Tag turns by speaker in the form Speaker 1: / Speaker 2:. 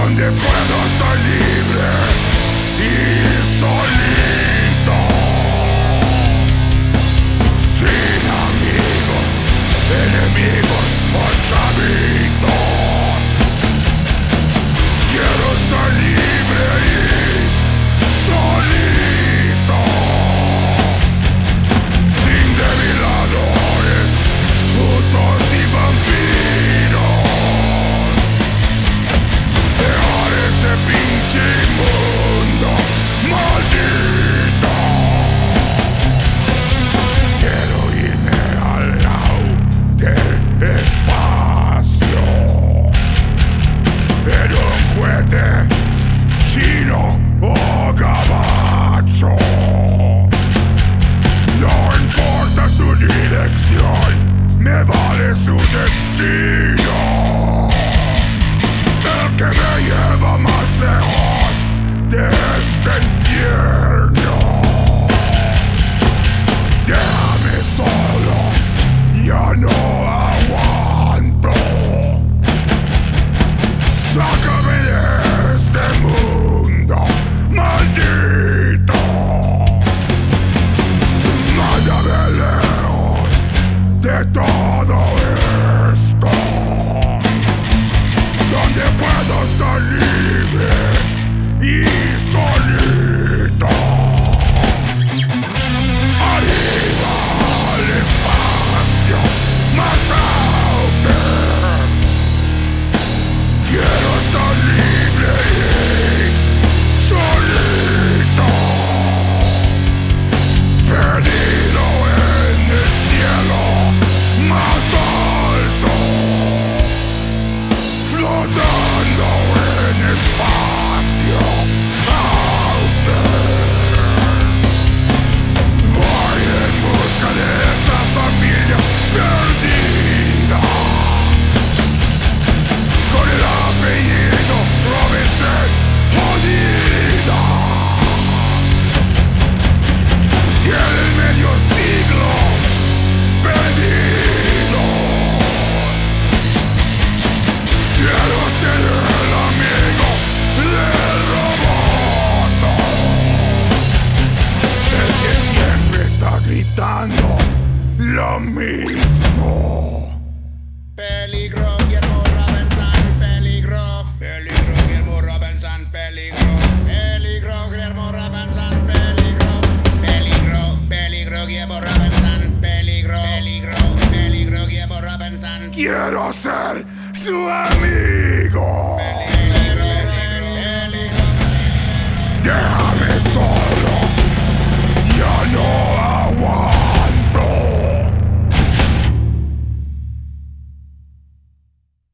Speaker 1: donde puedo estar libre y solito, sin amigos, enemigos o chavitos. Quiero estar libre y solito, sin debiladores, putos y vampiros. Dejar este pinche mundo maldito. Quiero irme al lado del espacio en un cohete chino o gabacho. No importa su dirección, me vale su destino. El que me lleva más lejos de este infierno. Déjame solo, ya no aguanto. Sácame de este mundo maldito. Mándame lejos de todo esto, donde puedo estar libre y solito. Arriba al espacio, más out there. Quiero estar libre y solito, perdido en el cielo más alto, flotando en espacio out there. Voy en busca de esa familia perdida, con el apellido Robinson jodida. Y en el medio siglo perdidos. Quiero ser el amigo del roboto, el que siempre está gritando lo mismo.
Speaker 2: Peligro, Guillermo Robinson, peligro. Peligro, Guillermo Robinson, peligro. Peligro, Guillermo Robinson, peligro. Peligro, peligro, Guillermo Robinson, peligro. Peligro, peligro, Guillermo Robinson.
Speaker 1: Quiero ser su amigo.